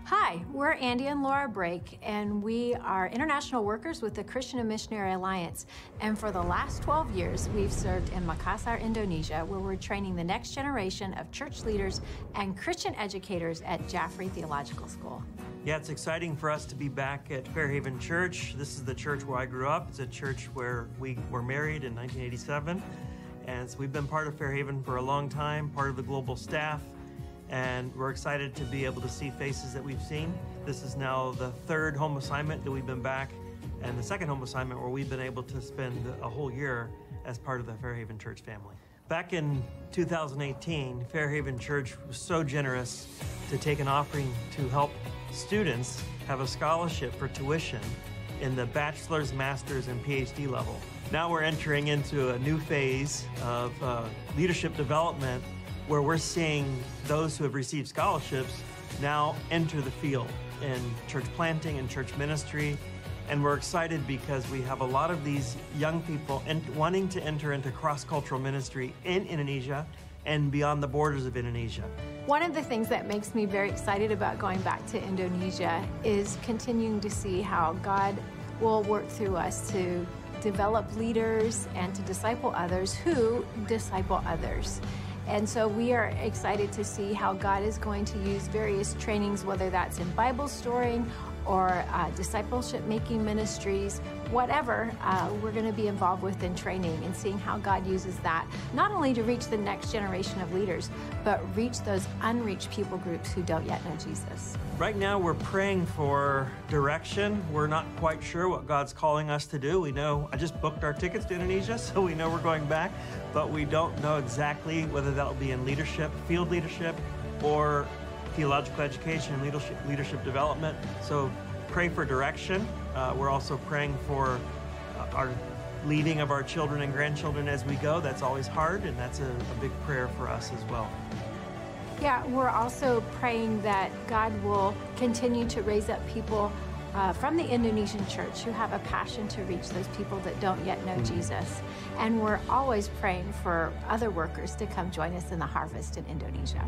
Hi, we're Andy and Laura Brake, and we are international workers with the Christian and Missionary Alliance. And for the last 12 years, we've served in Makassar, Indonesia, where we're training the next generation of church leaders and Christian educators at Jaffrey Theological School. Yeah, it's exciting for us to be back at Fairhaven Church. This is the church where I grew up. It's a church where we were married in 1987. And so we've been part of Fairhaven for a long time, part of the global staff. And we're excited to be able to see faces that we've seen. This is now the third home assignment that we've been back, and the second home assignment where we've been able to spend a whole year as part of the Fairhaven Church family. Back in 2018, Fairhaven Church was so generous to take an offering to help students have a scholarship for tuition in the bachelor's, master's, and PhD level. Now we're entering into a new phase of leadership development where we're seeing those who have received scholarships now enter the field in church planting and church ministry. And we're excited because we have a lot of these young people wanting to enter into cross-cultural ministry in Indonesia and beyond the borders of Indonesia. One of the things that makes me very excited about going back to Indonesia is continuing to see how God will work through us to develop leaders and to disciple others who disciple others. And so we are excited to see how God is going to use various trainings, whether that's in Bible storying or discipleship making ministries, whatever we're going to be involved with in training, and seeing how God uses that, not only to reach the next generation of leaders, but reach those unreached people groups who don't yet know Jesus. Right now we're praying for direction. We're not quite sure what God's calling us to do. We know, I just booked our tickets to Indonesia, so we know we're going back, but we don't know exactly whether that'll be in leadership, field leadership, or theological education and leadership development. So pray for direction. We're also praying for our leading of our children and grandchildren as we go. That's always hard, and that's a big prayer for us as well. Yeah, we're also praying that God will continue to raise up people from the Indonesian church who have a passion to reach those people that don't yet know Jesus. And we're always praying for other workers to come join us in the harvest in Indonesia.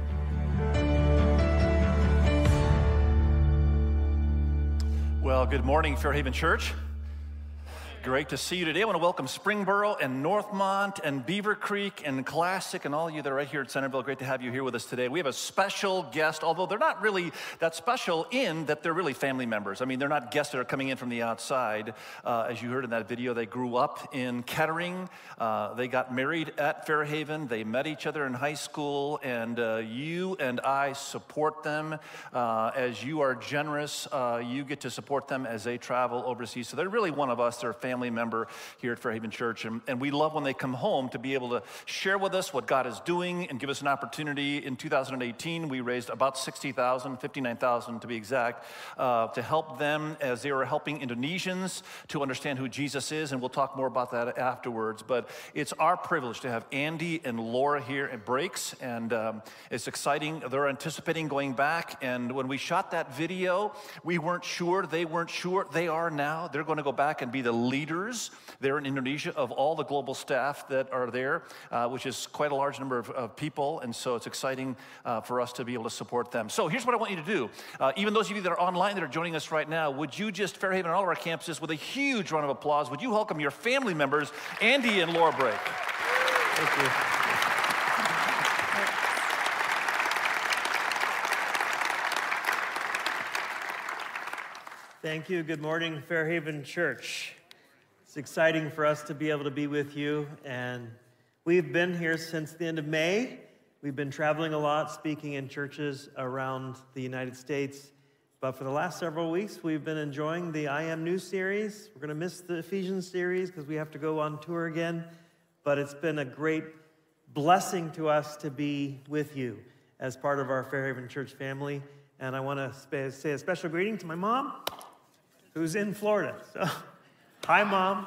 Well, good morning, Fairhaven Church. Great to see you today. I want to welcome Springboro and Northmont and Beaver Creek and Classic and all of you that are right here at Centerville. Great to have you here with us today. We have a special guest, although they're not really that special in that they're really family members. I mean, they're not guests that are coming in from the outside. As you heard in that video, they grew up in Kettering. They got married at Fairhaven. They met each other in high school, and you and I support them. As you are generous, you get to support them as they travel overseas. So they're really one of us. They're a family member here at Fairhaven Church, and we love when they come home to be able to share with us what God is doing and give us an opportunity. In 2018, we raised about $60,000, $59,000 to be exact, to help them as they were helping Indonesians to understand who Jesus is, and we'll talk more about that afterwards. But it's our privilege to have Andy and Laura here at Breaks, and it's exciting. They're anticipating going back, and when we shot that video, we weren't sure, they weren't sure. They are now. They're going to go back and be the leaders there in Indonesia of all the global staff that are there, which is quite a large number of people, and so it's exciting for us to be able to support them. So here's what I want you to do. Even those of you that are online that are joining us right now, would you just, Fairhaven and all of our campuses, with a huge round of applause, would you welcome your family members, Andy and Laura Brake. Thank you. Thank you. Good morning, Fairhaven Church. It's exciting for us to be able to be with you, and we've been here since the end of May. We've been traveling a lot, speaking in churches around the United States, but for the last several weeks, we've been enjoying the I Am New series. We're going to miss the Ephesians series because we have to go on tour again, but it's been a great blessing to us to be with you as part of our Fairhaven Church family, and I want to say a special greeting to my mom, who's in Florida. So, hi, Mom.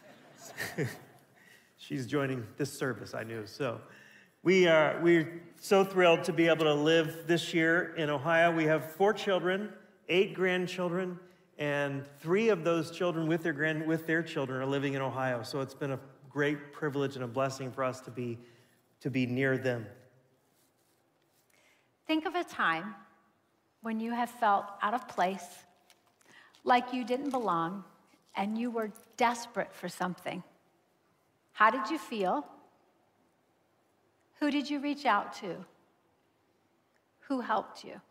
She's joining this service, I knew. So we're so thrilled to be able to live this year in Ohio. We have 4 children, 8 grandchildren, and 3 of those children with their children are living in Ohio. So it's been a great privilege and a blessing for us to be near them. Think of a time when you have felt out of place, like you didn't belong, and you were desperate for something? How did you feel? Who did you reach out to? Who helped you?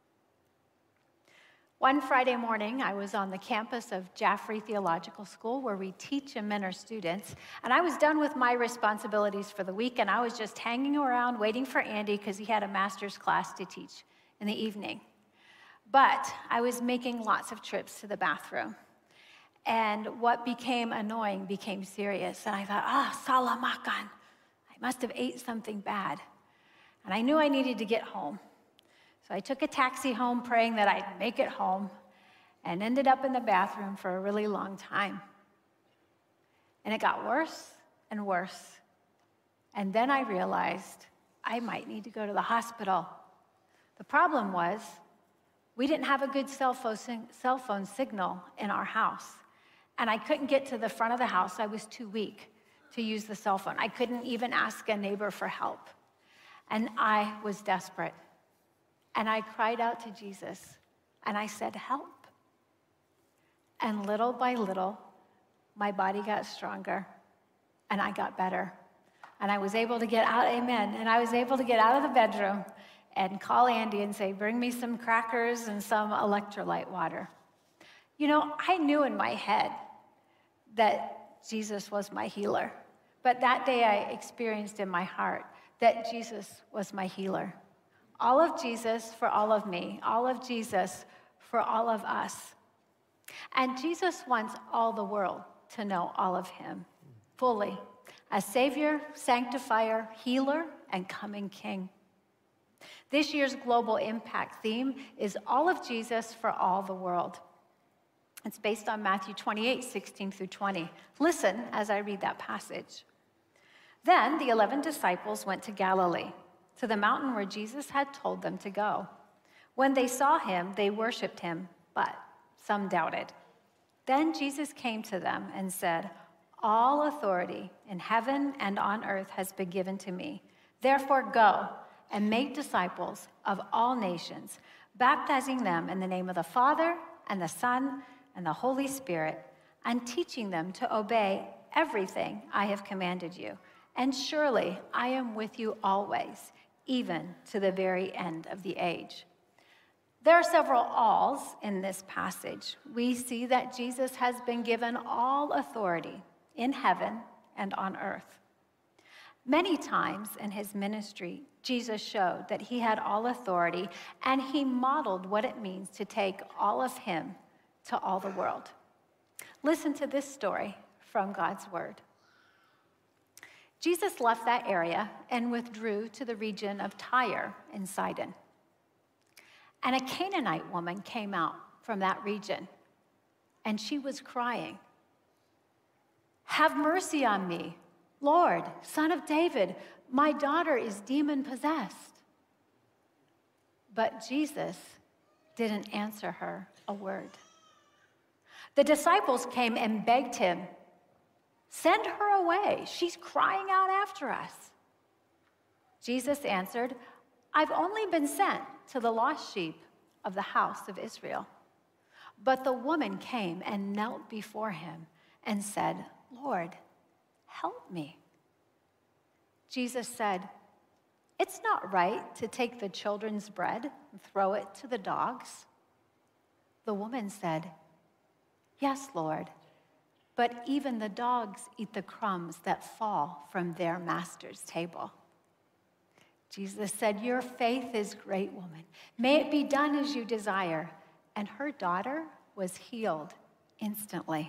One Friday morning, I was on the campus of Jaffrey Theological School, where we teach and mentor students, and I was done with my responsibilities for the week, and I was just hanging around waiting for Andy because he had a master's class to teach in the evening. But I was making lots of trips to the bathroom, and what became annoying became serious, and I thought, salah makan. I must have ate something bad, and I knew I needed to get home. So I took a taxi home, praying that I'd make it home, and ended up in the bathroom for a really long time. And it got worse and worse. And then I realized I might need to go to the hospital. The problem was we didn't have a good cell phone signal in our house. And I couldn't get to the front of the house. I was too weak to use the cell phone. I couldn't even ask a neighbor for help. And I was desperate. And I cried out to Jesus, and I said, help. And little by little, my body got stronger, and I got better. And I was able to get out, amen, and I was able to get out of the bedroom and call Andy and say, bring me some crackers and some electrolyte water. You know, I knew in my head that Jesus was my healer. But that day I experienced in my heart that Jesus was my healer. All of Jesus for all of me, all of Jesus for all of us. And Jesus wants all the world to know all of him fully, as Savior, Sanctifier, Healer, and coming King. This year's Global Impact theme is all of Jesus for all the world. It's based on Matthew 28, 16 through 20. Listen as I read that passage. Then the 11 disciples went to Galilee, to the mountain where Jesus had told them to go. When they saw him, they worshiped him, but some doubted. Then Jesus came to them and said, all authority in heaven and on earth has been given to me. Therefore go and make disciples of all nations, baptizing them in the name of the Father and the Son and the Holy Spirit, and teaching them to obey everything I have commanded you. And surely I am with you always, even to the very end of the age. There are several alls in this passage. We see that Jesus has been given all authority in heaven and on earth. Many times in his ministry, Jesus showed that he had all authority, and he modeled what it means to take all of him to all the world. Listen to this story from God's word. Jesus left that area and withdrew to the region of Tyre and Sidon. And a Canaanite woman came out from that region, and she was crying, have mercy on me, Lord, Son of David, my daughter is demon-possessed. But Jesus didn't answer her a word. The disciples came and begged him, send her away. She's crying out after us. Jesus answered, I've only been sent to the lost sheep of the house of Israel. But the woman came and knelt before him and said, Lord, help me. Jesus said, it's not right to take the children's bread and throw it to the dogs. The woman said, yes, Lord, but even the dogs eat the crumbs that fall from their master's table. Jesus said, your faith is great, woman. May it be done as you desire. And her daughter was healed instantly.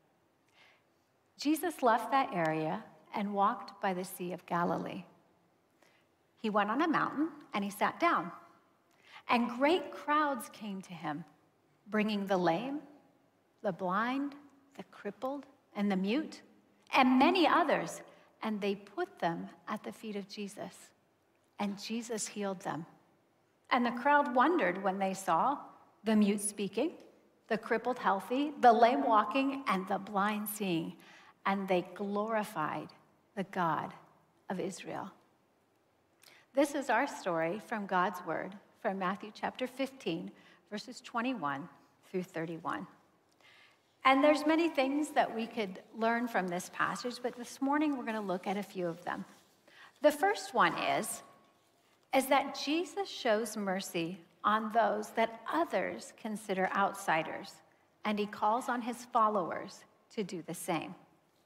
Jesus left that area and walked by the Sea of Galilee. He went on a mountain and he sat down. And great crowds came to him, bringing the lame, the blind, the crippled, and the mute, and many others. And they put them at the feet of Jesus. And Jesus healed them. And the crowd wondered when they saw the mute speaking, the crippled healthy, the lame walking, and the blind seeing. And they glorified the God of Israel. This is our story from God's word from Matthew chapter 15, verses 21 through 31. And there's many things that we could learn from this passage, but this morning we're going to look at a few of them. The first one is that Jesus shows mercy on those that others consider outsiders, and he calls on his followers to do the same.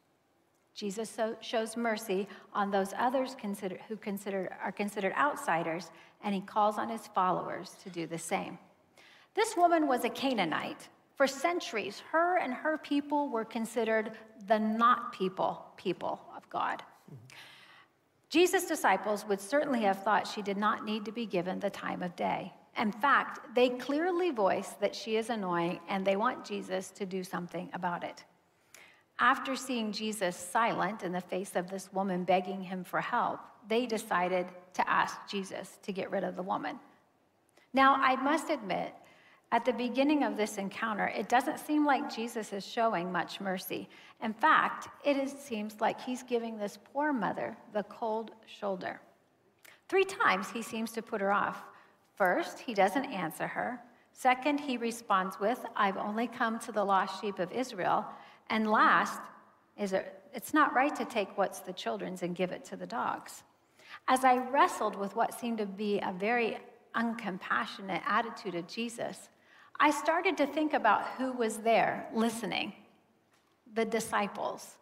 Jesus shows mercy on those others who are considered outsiders, and he calls on his followers to do the same. This woman was a Canaanite. For centuries, her and her people were considered the not people of God. Jesus' disciples would certainly have thought she did not need to be given the time of day. In fact, they clearly voice that she is annoying, and they want Jesus to do something about it. After seeing Jesus silent in the face of this woman begging him for help, they decided to ask Jesus to get rid of the woman. Now, I must admit, at the beginning of this encounter, it doesn't seem like Jesus is showing much mercy. In fact, it seems like he's giving this poor mother the cold shoulder. 3 times he seems to put her off. First, he doesn't answer her. Second, he responds with, "I've only come to the lost sheep of Israel." And last, it's not right to take what's the children's and give it to the dogs. As I wrestled with what seemed to be a very uncompassionate attitude of Jesus, I started to think about who was there listening. The disciples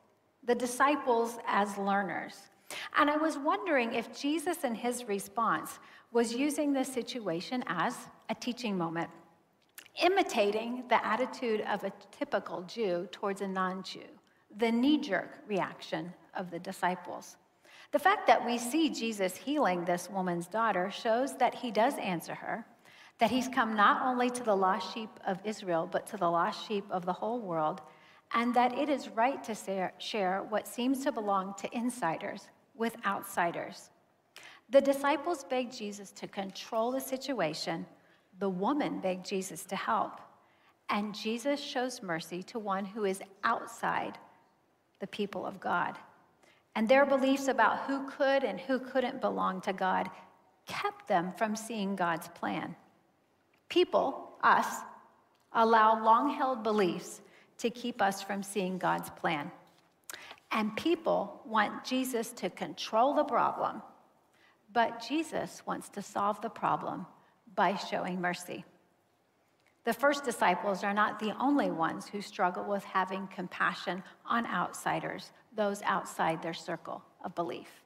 as learners. And I was wondering if Jesus in his response was using this situation as a teaching moment, imitating the attitude of a typical Jew towards a non-Jew, the knee-jerk reaction of the disciples. The fact that we see Jesus healing this woman's daughter shows that he does answer her, that he's come not only to the lost sheep of Israel, but to the lost sheep of the whole world, and that it is right to share what seems to belong to insiders with outsiders. The disciples begged Jesus to control the situation. The woman begged Jesus to help. And Jesus shows mercy to one who is outside the people of God. And their beliefs about who could and who couldn't belong to God kept them from seeing God's plan. People, us, allow long-held beliefs to keep us from seeing God's plan. And people want Jesus to control the problem, but Jesus wants to solve the problem by showing mercy. The first disciples are not the only ones who struggle with having compassion on outsiders, those outside their circle of belief.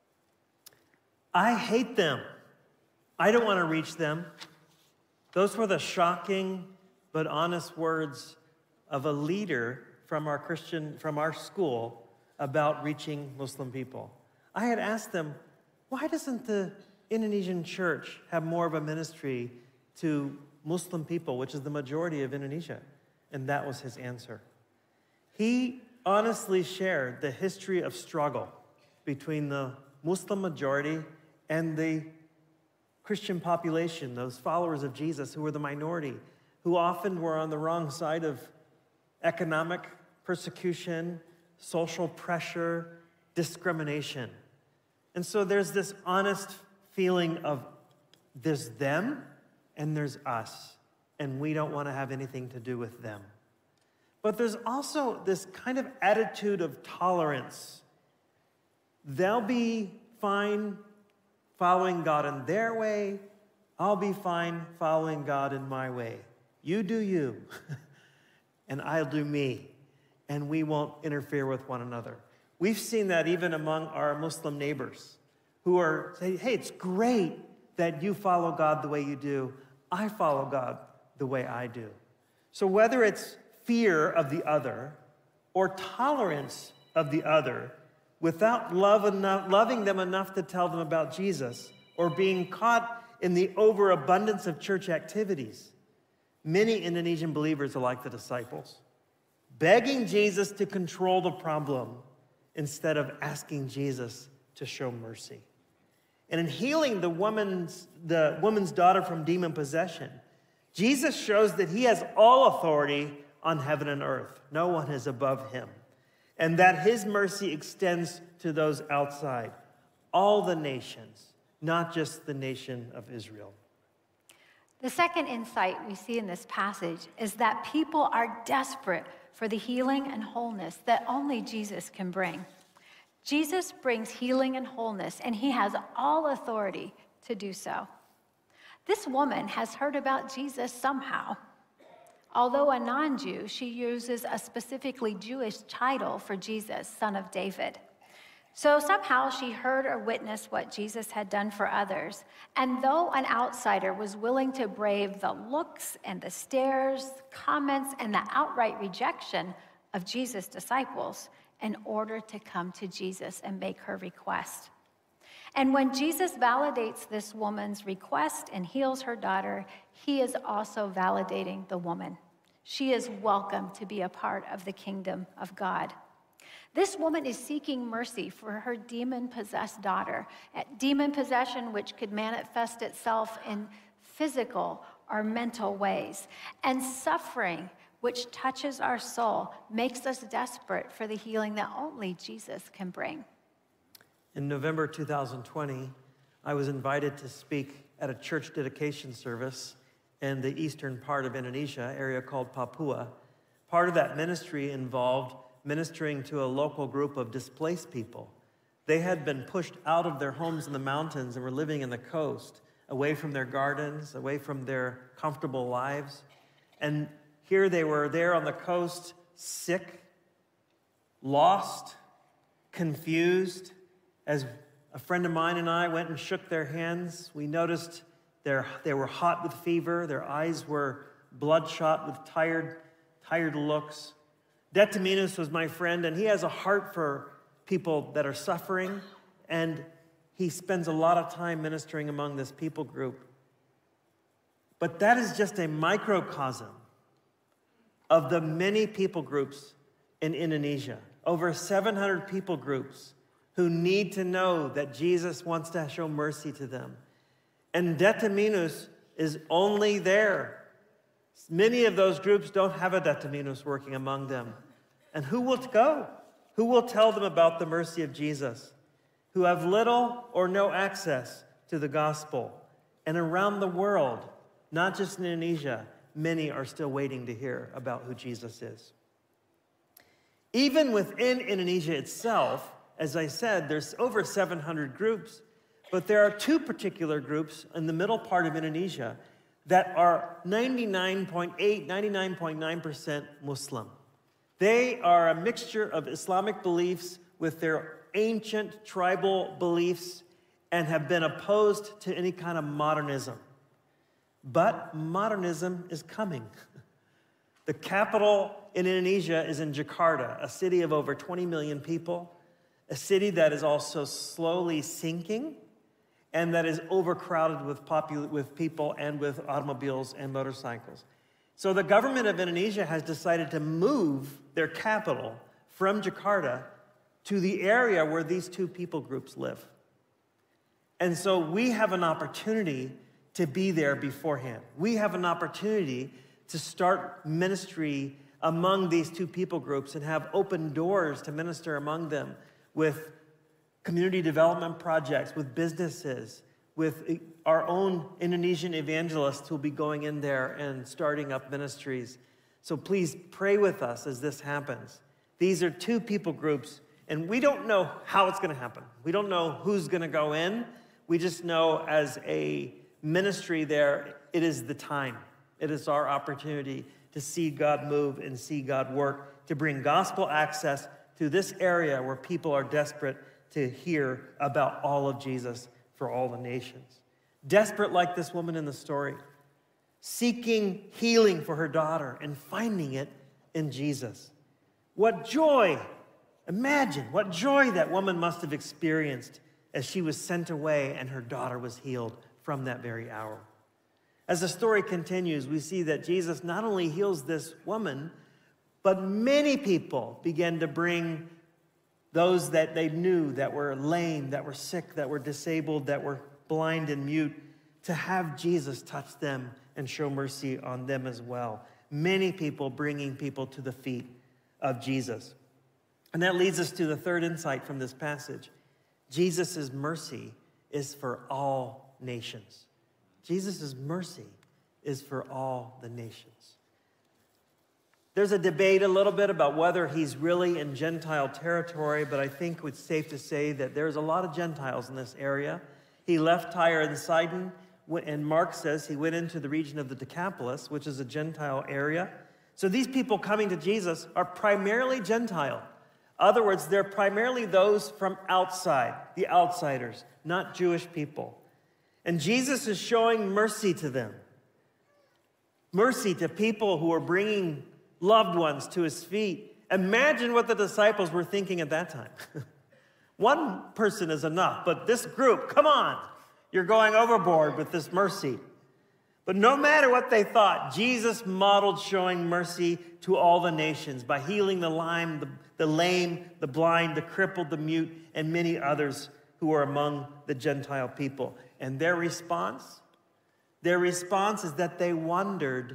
I hate them. I don't want to reach them. Those were the shocking but honest words of a leader from our school about reaching Muslim people. I had asked them, why doesn't the Indonesian church have more of a ministry to Muslim people, which is the majority of Indonesia? And that was his answer. He honestly shared the history of struggle between the Muslim majority and the Christian population, those followers of Jesus who were the minority, who often were on the wrong side of economic persecution, social pressure, discrimination. And so there's this honest feeling of there's them and there's us, and we don't want to have anything to do with them. But there's also this kind of attitude of tolerance. They'll be fine following God in their way. I'll be fine following God in my way. You do you, and I'll do me, and we won't interfere with one another. We've seen that even among our Muslim neighbors who are saying, hey, it's great that you follow God the way you do. I follow God the way I do. So whether it's fear of the other or tolerance of the other, without loving them enough to tell them about Jesus, or being caught in the overabundance of church activities, many Indonesian believers are like the disciples, begging Jesus to control the problem instead of asking Jesus to show mercy. And in healing the woman's daughter from demon possession, Jesus shows that he has all authority on heaven and earth. No one is above him. And that his mercy extends to those outside, all the nations, not just the nation of Israel. The second insight we see in this passage is that people are desperate for the healing and wholeness that only Jesus can bring. Jesus brings healing and wholeness, and he has all authority to do so. This woman has heard about Jesus somehow. Although a non-Jew, she uses a specifically Jewish title for Jesus, Son of David. So somehow she heard or witnessed what Jesus had done for others. And though an outsider was willing to brave the looks and the stares, comments, and the outright rejection of Jesus' disciples in order to come to Jesus and make her request. And when Jesus validates this woman's request and heals her daughter, he is also validating the woman. She is welcome to be a part of the kingdom of God. This woman is seeking mercy for her demon-possessed daughter, demon possession which could manifest itself in physical or mental ways, and suffering which touches our soul makes us desperate for the healing that only Jesus can bring. In November 2020, I was invited to speak at a church dedication service in the eastern part of Indonesia, area called Papua. Part of that ministry involved ministering to a local group of displaced people. They had been pushed out of their homes in the mountains and were living in the coast, away from their gardens, away from their comfortable lives. And here they were there on the coast, sick, lost, confused. As a friend of mine and I went and shook their hands, we noticed they were hot with fever. Their eyes were bloodshot with tired looks. Detaminus was my friend, and he has a heart for people that are suffering, and he spends a lot of time ministering among this people group. But that is just a microcosm of the many people groups in Indonesia. Over 700 people groups who need to know that Jesus wants to show mercy to them. And Detaminus is only there. Many of those groups don't have a Detaminus working among them. And who will go? Who will tell them about the mercy of Jesus? Who have little or no access to the gospel. And around the world, not just in Indonesia, many are still waiting to hear about who Jesus is. Even within Indonesia itself, as I said, there's over 700 groups, but there are two particular groups in the middle part of Indonesia that are 99.9% Muslim. They are a mixture of Islamic beliefs with their ancient tribal beliefs and have been opposed to any kind of modernism. But modernism is coming. The capital in Indonesia is in Jakarta, a city of over 20 million people, a city that is also slowly sinking and that is overcrowded with people and with automobiles and motorcycles. So the government of Indonesia has decided to move their capital from Jakarta to the area where these two people groups live. And so we have an opportunity to be there beforehand. We have an opportunity to start ministry among these two people groups and have open doors to minister among them with community development projects, with businesses, with our own Indonesian evangelists who will be going in there and starting up ministries. So please pray with us as this happens. These are two people groups, and we don't know how it's going to happen. We don't know who's going to go in. We just know as a ministry there, it is the time. It is our opportunity to see God move and see God work, to bring gospel access to this area where people are desperate to hear about all of Jesus for all the nations. Desperate like this woman in the story, seeking healing for her daughter and finding it in Jesus. What joy! Imagine what joy that woman must have experienced as she was sent away and her daughter was healed from that very hour. As the story continues, we see that Jesus not only heals this woman, but many people began to bring those that they knew that were lame, that were sick, that were disabled, that were blind and mute, to have Jesus touch them and show mercy on them as well. Many people bringing people to the feet of Jesus. And that leads us to the third insight from this passage. Jesus' mercy is for all nations. Jesus' mercy is for all the nations. There's a debate a little bit about whether he's really in Gentile territory, but I think it's safe to say that there's a lot of Gentiles in this area. He left Tyre and Sidon, and Mark says he went into the region of the Decapolis, which is a Gentile area. So these people coming to Jesus are primarily Gentile. In other words, they're primarily those from outside, the outsiders, not Jewish people. And Jesus is showing mercy to them. Mercy to people who are bringing loved ones to his feet. Imagine what the disciples were thinking at that time. One person is enough, but this group, come on, you're going overboard with this mercy. But no matter what they thought, Jesus modeled showing mercy to all the nations by healing the lame, the blind, the crippled, the mute, and many others who are among the Gentile people. And their response is that they wondered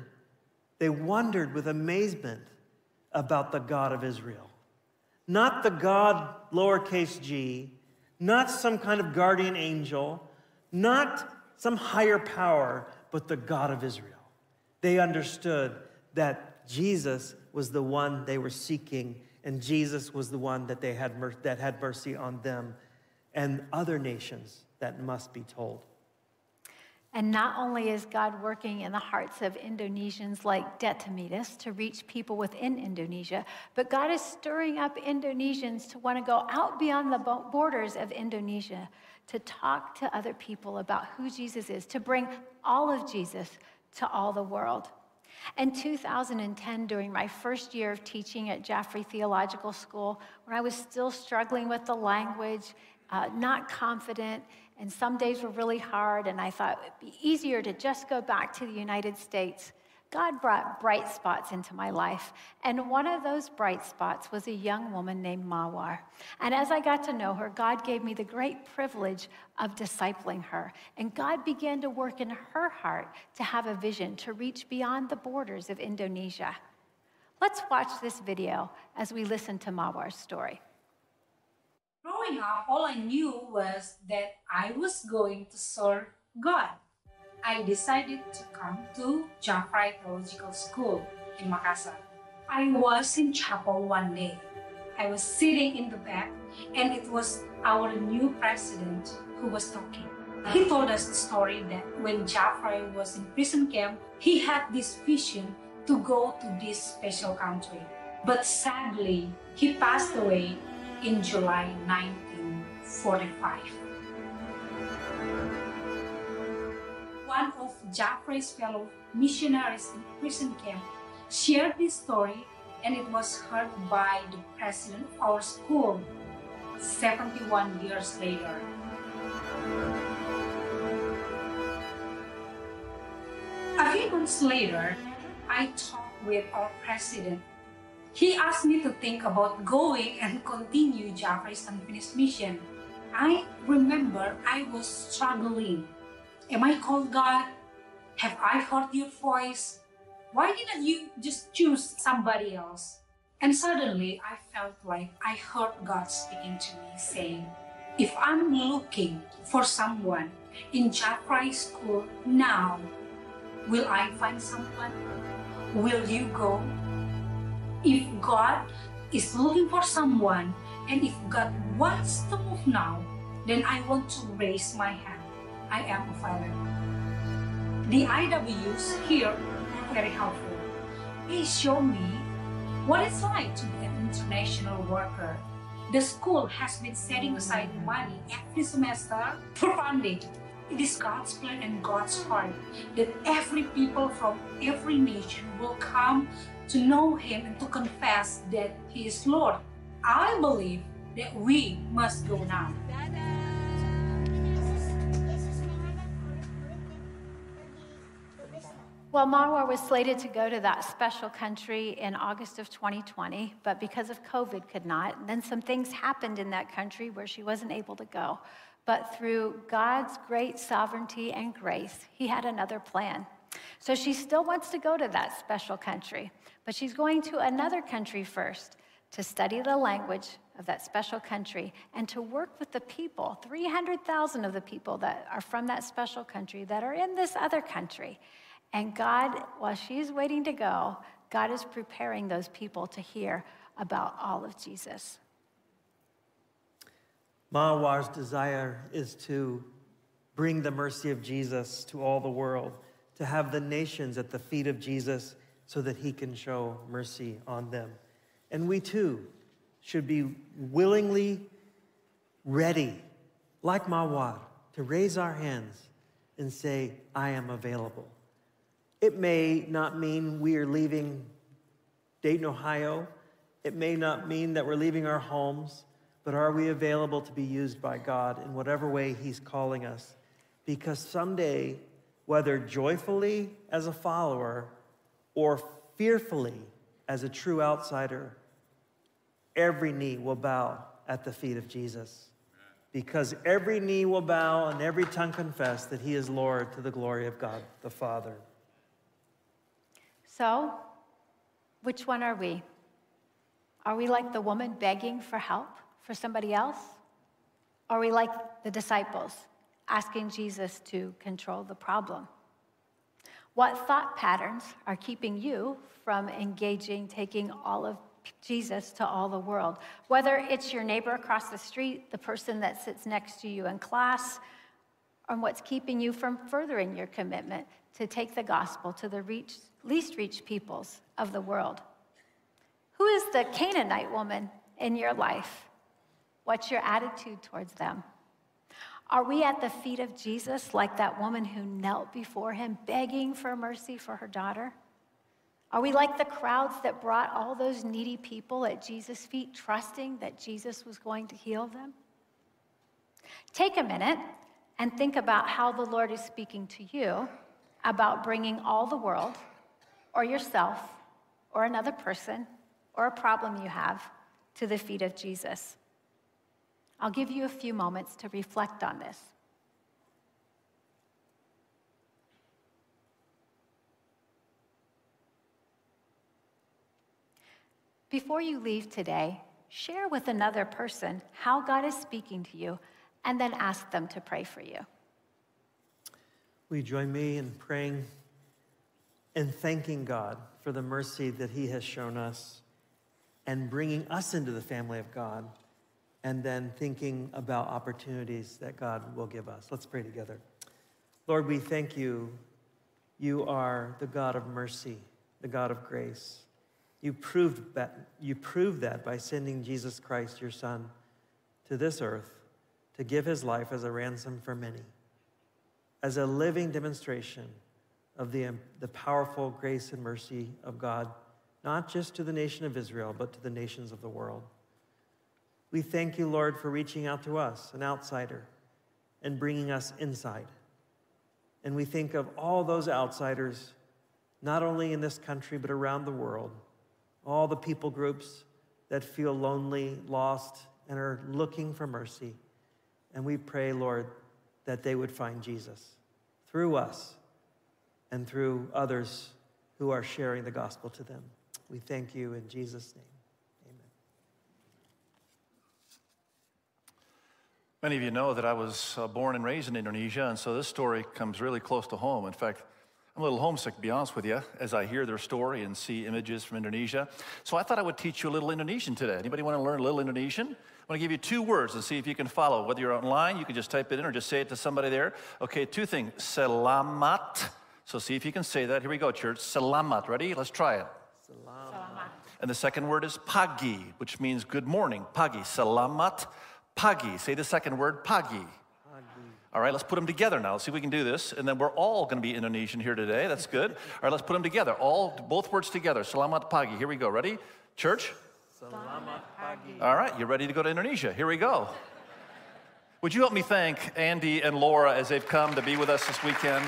with amazement about the God of Israel. Not the God, lowercase g, not some kind of guardian angel, not some higher power, but the God of Israel. They understood that Jesus was the one they were seeking, and Jesus was the one that had mercy on them and other nations that must be told. And not only is God working in the hearts of Indonesians like Detamitas to reach people within Indonesia, but God is stirring up Indonesians to want to go out beyond the borders of Indonesia to talk to other people about who Jesus is, to bring all of Jesus to all the world. In 2010, during my first year of teaching at Jaffrey Theological School, when I was still struggling with the language, not confident, and some days were really hard, and I thought it'd be easier to just go back to the United States. God brought bright spots into my life, and one of those bright spots was a young woman named Mawar. And as I got to know her, God gave me the great privilege of discipling her, and God began to work in her heart to have a vision to reach beyond the borders of Indonesia. Let's watch this video as we listen to Mawar's story. Growing up, all I knew was that I was going to serve God. I decided to come to Jaffrey Theological School in Makassar. I was in chapel one day. I was sitting in the back, and it was our new president who was talking. He told us the story that when Jaffrey was in prison camp, he had this vision to go to this special country. But sadly, he passed away in July 1945. One of Jaffrey's fellow missionaries in prison camp shared this story, and it was heard by the president of our school 71 years later. A few months later, I talked with our president. He asked me to think about going and continue Jaffrey's unfinished mission. I remember I was struggling. Am I called God? Have I heard your voice? Why didn't you just choose somebody else? And suddenly I felt like I heard God speaking to me saying, if I'm looking for someone in Jaffrey School now, will I find someone? Will you go? If God is looking for someone, and if God wants to move now, then I want to raise my hand. I am available. The IWs here are very helpful. They show me what it's like to be an international worker. The school has been setting aside money every semester for funding. It is God's plan and God's heart that every people from every nation will come to know Him and to confess that He is Lord. I believe that we must go now. Well, Mawar was slated to go to that special country in August of 2020, but because of COVID could not. And then some things happened in that country where she wasn't able to go. But through God's great sovereignty and grace, He had another plan. So she still wants to go to that special country, but she's going to another country first to study the language of that special country and to work with the people, 300,000 of the people that are from that special country that are in this other country. And God, while she's waiting to go, God is preparing those people to hear about all of Jesus. Mawa's desire is to bring the mercy of Jesus to all the world, to have the nations at the feet of Jesus so that he can show mercy on them. And we too should be willingly ready, like Mawar, to raise our hands and say, I am available. It may not mean we are leaving Dayton, Ohio. It may not mean that we're leaving our homes, but are we available to be used by God in whatever way he's calling us? Because someday, whether joyfully as a follower or fearfully as a true outsider, every knee will bow at the feet of Jesus. Because every knee will bow and every tongue confess that he is Lord to the glory of God the Father. So, which one are we? Are we like the woman begging for help for somebody else? Or are we like the disciples, asking Jesus to control the problem? What thought patterns are keeping you from engaging, taking all of Jesus to all the world? Whether it's your neighbor across the street, the person that sits next to you in class, or what's keeping you from furthering your commitment to take the gospel to the least reached peoples of the world. Who is the Canaanite woman in your life? What's your attitude towards them? Are we at the feet of Jesus like that woman who knelt before him, begging for mercy for her daughter? Are we like the crowds that brought all those needy people at Jesus' feet, trusting that Jesus was going to heal them? Take a minute and think about how the Lord is speaking to you about bringing all the world, or yourself, or another person, or a problem you have, to the feet of Jesus. I'll give you a few moments to reflect on this. Before you leave today, share with another person how God is speaking to you, and then ask them to pray for you. Will you join me in praying and thanking God for the mercy that he has shown us and bringing us into the family of God, and then thinking about opportunities that God will give us. Let's pray together. Lord, we thank you. You are the God of mercy, the God of grace. You proved that by sending Jesus Christ, your Son, to this earth to give his life as a ransom for many, as a living demonstration of the powerful grace and mercy of God, not just to the nation of Israel, but to the nations of the world. We thank you, Lord, for reaching out to us, an outsider, and bringing us inside. And we think of all those outsiders, not only in this country, but around the world, all the people groups that feel lonely, lost, and are looking for mercy. And we pray, Lord, that they would find Jesus through us and through others who are sharing the gospel to them. We thank you in Jesus' name. Amen. Many of you know that I was born and raised in Indonesia, and so this story comes really close to home. In fact, I'm a little homesick, to be honest with you, as I hear their story and see images from Indonesia. So I thought I would teach you a little Indonesian today. Anybody want to learn a little Indonesian? I'm going to give you 2 words and see if you can follow. Whether you're online, you can just type it in or just say it to somebody there. Okay, 2 things. Selamat. So see if you can say that. Here we go, church. Selamat. Ready? Let's try it. Selamat. And the second word is pagi, which means good morning. Pagi. Selamat pagi. Say the second word, pagi. All right, let's put them together now. Let's see if we can do this. And then we're all going to be Indonesian here today. That's good. All right, let's put them together. Both words together. Selamat pagi. Here we go. Ready? Church? Selamat pagi. All right, you ready to go to Indonesia? Here we go. Would you help me thank Andy and Laura as they've come to be with us this weekend?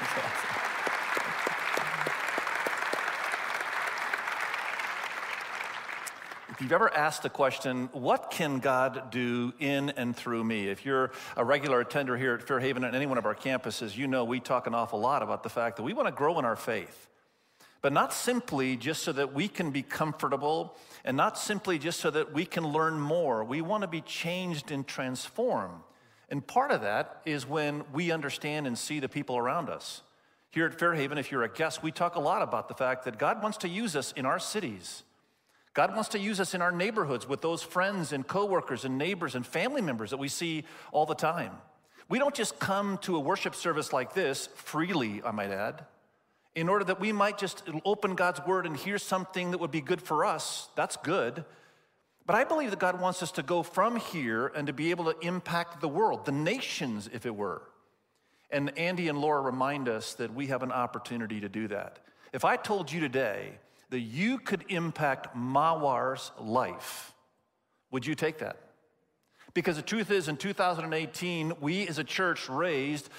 If you've ever asked the question, what can God do in and through me? If you're a regular attender here at Fairhaven and any one of our campuses, you know we talk an awful lot about the fact that we want to grow in our faith. But not simply just so that we can be comfortable, and not simply just so that we can learn more. We want to be changed and transformed. And part of that is when we understand and see the people around us. Here at Fairhaven, if you're a guest, we talk a lot about the fact that God wants to use us in our cities. God wants to use us in our neighborhoods with those friends and coworkers and neighbors and family members that we see all the time. We don't just come to a worship service like this, freely, I might add, in order that we might just open God's word and hear something that would be good for us. That's good. But I believe that God wants us to go from here and to be able to impact the world, the nations, if it were. And Andy and Laura remind us that we have an opportunity to do that. If I told you today that you could impact Mawar's life, would you take that? Because the truth is, in 2018, we as a church raised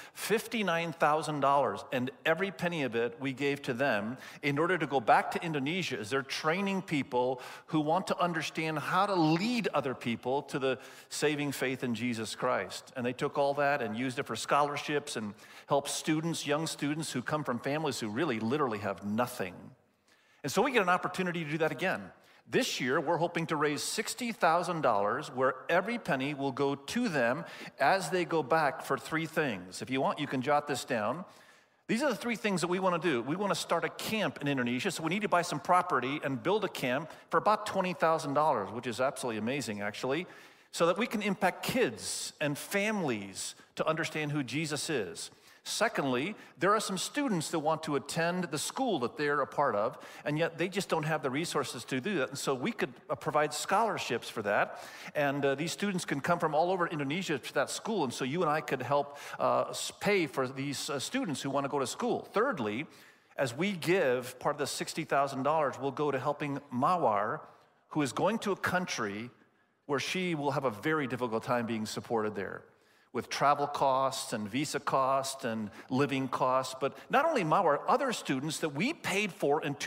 $59,000, and every penny of it we gave to them in order to go back to Indonesia as they're training people who want to understand how to lead other people to the saving faith in Jesus Christ. And they took all that and used it for scholarships and helped students, young students who come from families who really literally have nothing. And so we get an opportunity to do that again. This year, we're hoping to raise $60,000 where every penny will go to them as they go back for three things. If you want, you can jot this down. These are the three things that we want to do. We want to start a camp in Indonesia, so we need to buy some property and build a camp for about $20,000, which is absolutely amazing, actually, so that we can impact kids and families to understand who Jesus is. Secondly, there are some students that want to attend the school that they're a part of, and yet they just don't have the resources to do that. And so we could provide scholarships for that. And these students can come from all over Indonesia to that school. And so you and I could help pay for these students who want to go to school. Thirdly, as we give part of the $60,000, we'll go to helping Mawar, who is going to a country where she will have a very difficult time being supported there, with travel costs and visa costs and living costs. But not only Mawar, other students that we paid for in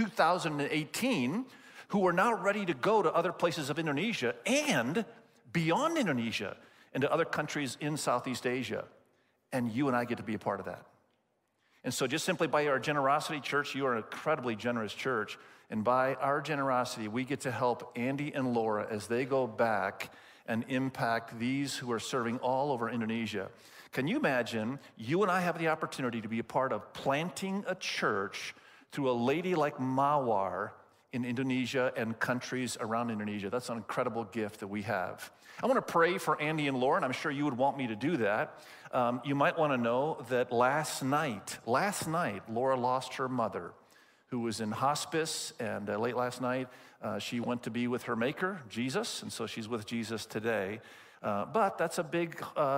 2018 who are now ready to go to other places of Indonesia and beyond Indonesia into other countries in Southeast Asia. And you and I get to be a part of that. And so just simply by our generosity, church, you are an incredibly generous church. And by our generosity, we get to help Andy and Laura as they go back and impact these who are serving all over Indonesia. Can you imagine you and I have the opportunity to be a part of planting a church through a lady like Mawar in Indonesia and countries around Indonesia? That's an incredible gift that we have. I want to pray for Andy and Laura, and I'm sure you would want me to do that. You might want to know that last night, Laura lost her mother, who was in hospice, and late last night, she went to be with her maker, Jesus, and so she's with Jesus today. But that's a big,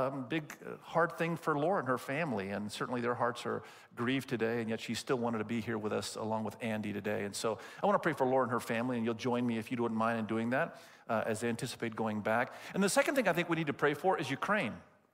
hard thing for Laura and her family, and certainly their hearts are grieved today, and yet she still wanted to be here with us along with Andy today. And so I want to pray for Laura and her family, and you'll join me if you wouldn't mind in doing that as they anticipate going back. And the second thing I think we need to pray for is Ukraine.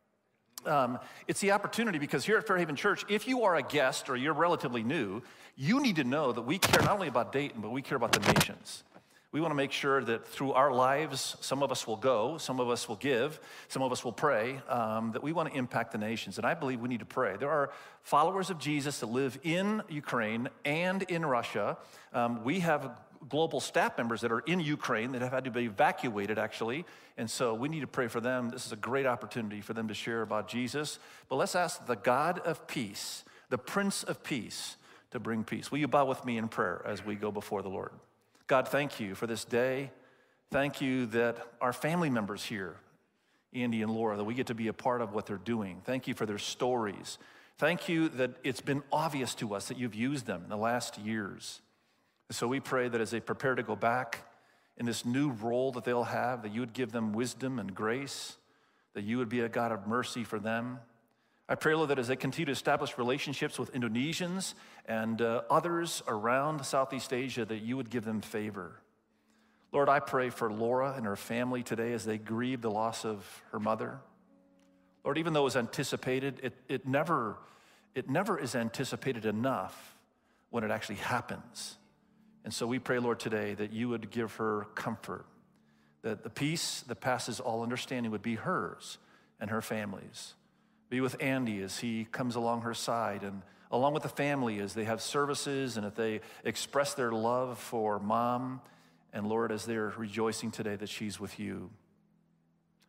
It's the opportunity, because here at Fairhaven Church, if you are a guest or you're relatively new, you need to know that we care not only about Dayton, but we care about the nations. We want to make sure that through our lives, some of us will go, some of us will give, some of us will pray, that we want to impact the nations. And I believe we need to pray. There are followers of Jesus that live in Ukraine and in Russia. We have global staff members that are in Ukraine that have had to be evacuated, actually. And so we need to pray for them. This is a great opportunity for them to share about Jesus. But let's ask the God of peace, the Prince of Peace, to bring peace. Will you bow with me in prayer as we go before the Lord? God, thank you for this day. Thank you that our family members here, Andy and Laura, that we get to be a part of what they're doing. Thank you for their stories. Thank you that it's been obvious to us that you've used them in the last years. And so we pray that as they prepare to go back in this new role that they'll have, that you would give them wisdom and grace, that you would be a God of mercy for them. I pray, Lord, that as they continue to establish relationships with Indonesians and others around Southeast Asia, that you would give them favor. Lord, I pray for Laura and her family today as they grieve the loss of her mother. Lord, even though it was anticipated, it never is anticipated enough when it actually happens. And so we pray, Lord, today that you would give her comfort, that the peace that passes all understanding would be hers and her family's. Be with Andy as he comes along her side, and along with the family as they have services and if they express their love for Mom. And Lord, as they're rejoicing today that she's with you.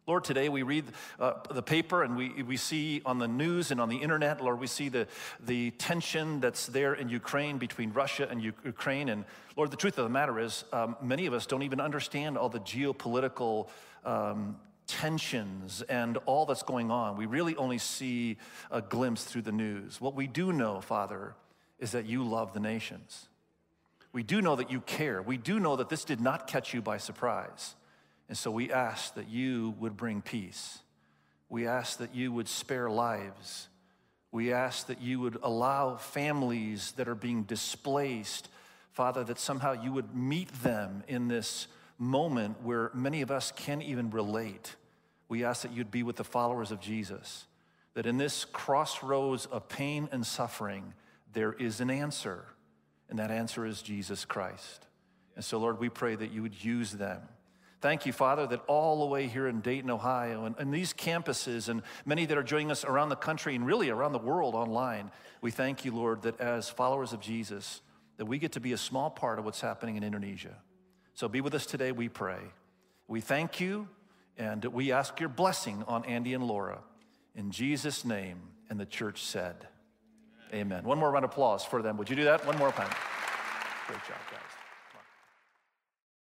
Lord, today we read the paper and we see on the news and on the internet, Lord, we see the tension that's there in Ukraine between Russia and Ukraine. And Lord, the truth of the matter is many of us don't even understand all the geopolitical tensions and all that's going on. We really only see a glimpse through the news. What we do know, Father, is that you love the nations. We do know that you care. We do know that this did not catch you by surprise. And so we ask that you would bring peace. We ask that you would spare lives. We ask that you would allow families that are being displaced, Father, that somehow you would meet them in this moment where many of us can't even relate. We ask that you'd be with the followers of Jesus, that in this crossroads of pain and suffering, there is an answer, and that answer is Jesus Christ. And so, Lord, we pray that you would use them. Thank you, Father, that all the way here in Dayton, Ohio, and these campuses and many that are joining us around the country and really around the world online, we thank you, Lord, that as followers of Jesus, that we get to be a small part of what's happening in Indonesia. So be with us today, we pray. We thank you, and we ask your blessing on Andy and Laura. In Jesus' name, and the church said, amen. One more round of applause for them. Would you do that? One more time. Great job, guys.